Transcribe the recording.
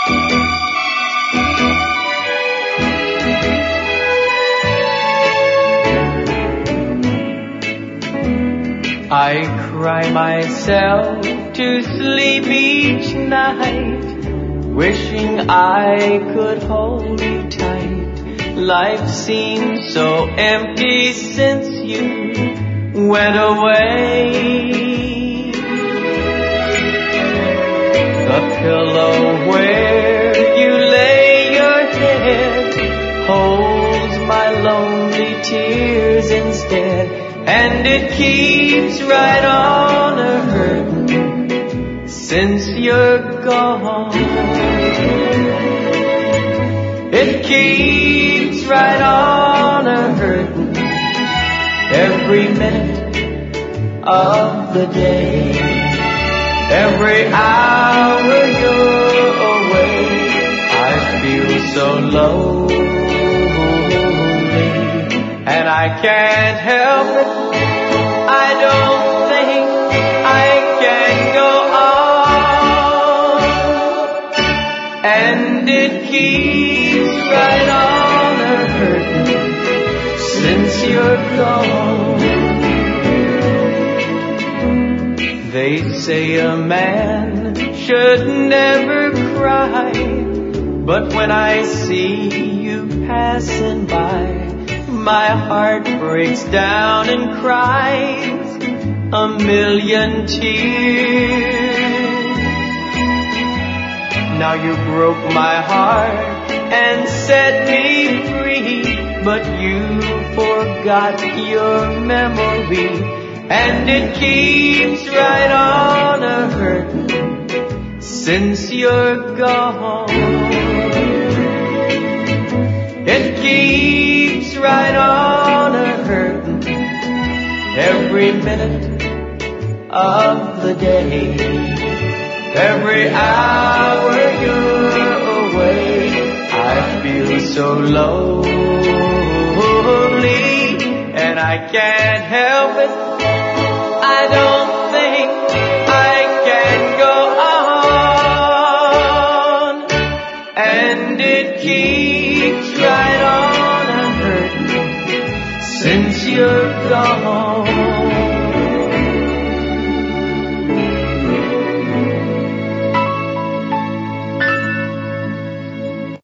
I cry myself to sleep each night, wishing I could hold you tight. Life seems so empty since you went away. The pillow where you lay your head holds my lonely tears instead, and it keeps right on a-hurtin' since you're gone. It keeps right on a-hurtin' every minute of the day. Every hour you're away, I feel so lonely, and I can't help it. I don't think I can go on, and it keeps right on a-hurtin' since you're gone. They say a man should never cry, but when I see you passing by, my heart breaks down and cries a million tears. Now you broke my heart and set me free, but you forgot your memory, and it keeps right on a-hurtin' since you're gone. It keeps right on a-hurtin' every minute of the day. Every hour you're away, I feel so lonely, and I can't help it. I don't think I can go on, and it keeps right on a-hurtin' since you're gone.